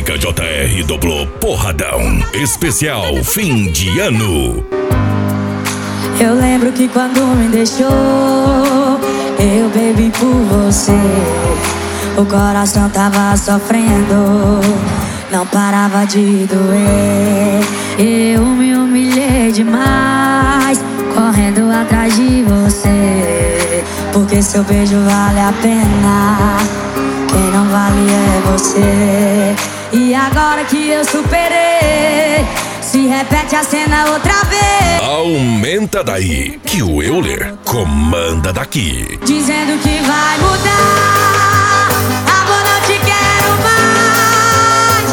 Fábrica JR dublou Porradão especial fim de ano. Eu lembro que quando me deixou, eu bebi por você. O coração tava sofrendo, não parava de doer. Eu me humilhei demais, correndo atrás de você. Porque seu beijo vale a pena, quem não vale é você. E agora que eu superei, se repete a cena outra vez. Aumenta daí, que o Euler comanda daqui. Dizendo que vai mudar, amor, não te quero mais.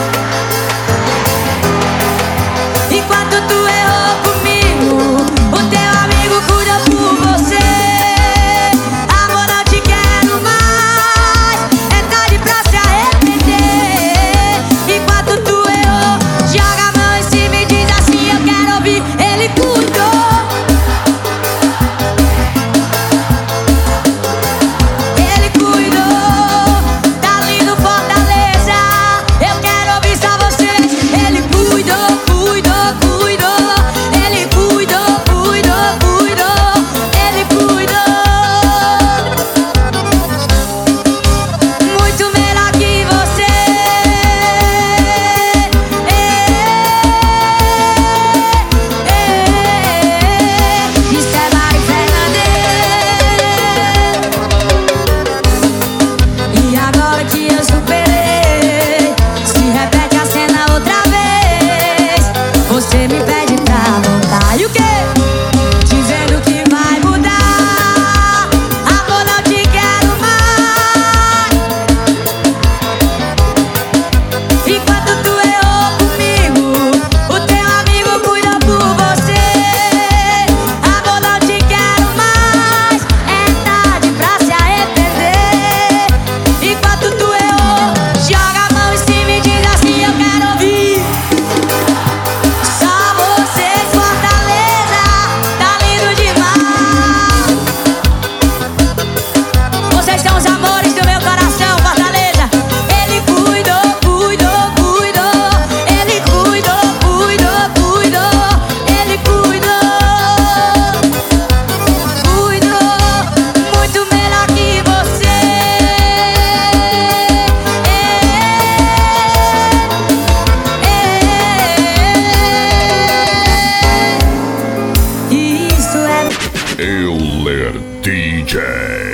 Enquanto tu errou comigo, o teu amigo cuida por você. Amor, não te quero mais, é tarde pra se arrepender. Enquanto tu errou, joga a mão em cima e diz assim: eu quero ouvir, ele cuidou. Euler DJ.